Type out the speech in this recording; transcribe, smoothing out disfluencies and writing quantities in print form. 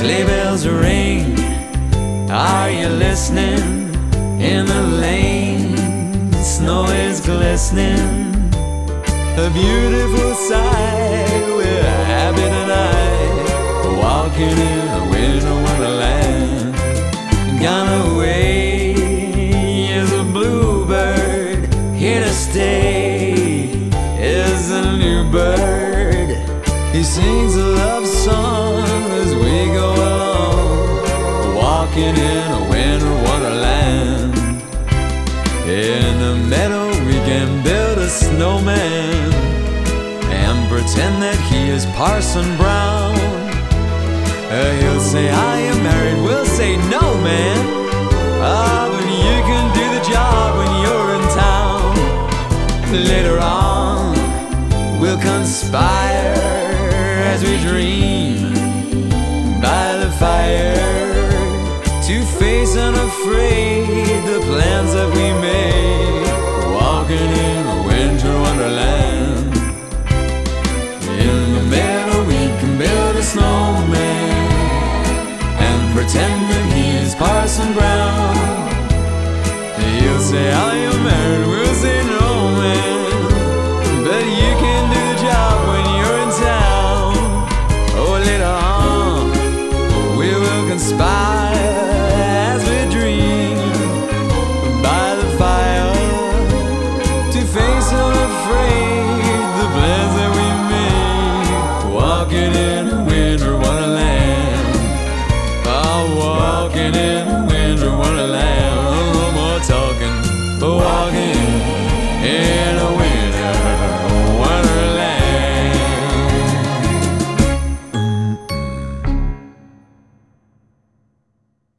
Sleigh bells ring, are you listening? In the lane, snow is glistening. A beautiful sight, we're happy tonight, walking in a winter wonderland. Gone away is a bluebird, here to stay is a new bird. He sings a love song as we go along, walking in a winter wonderland. In the meadow we can build a snowman and pretend that he is Parson Brown. He'll say, are you married? We'll say, no, man. But you can do the job when you're in town. Later on we'll conspire as we dream by the fire, to face unafraid the plans that we made, walking in a winter wonderland. In the meadow we can build a snowman and pretend that he's Parson Brown. He'll say, are you married? We'll say, no, man. But you can do the job when you're in town. Oh, later on we will conspire as we dream by the fire, to face unafraid the plans that we made, walking in a winter wonderland. Oh, walking in a winter wonderland. No more talking, walking in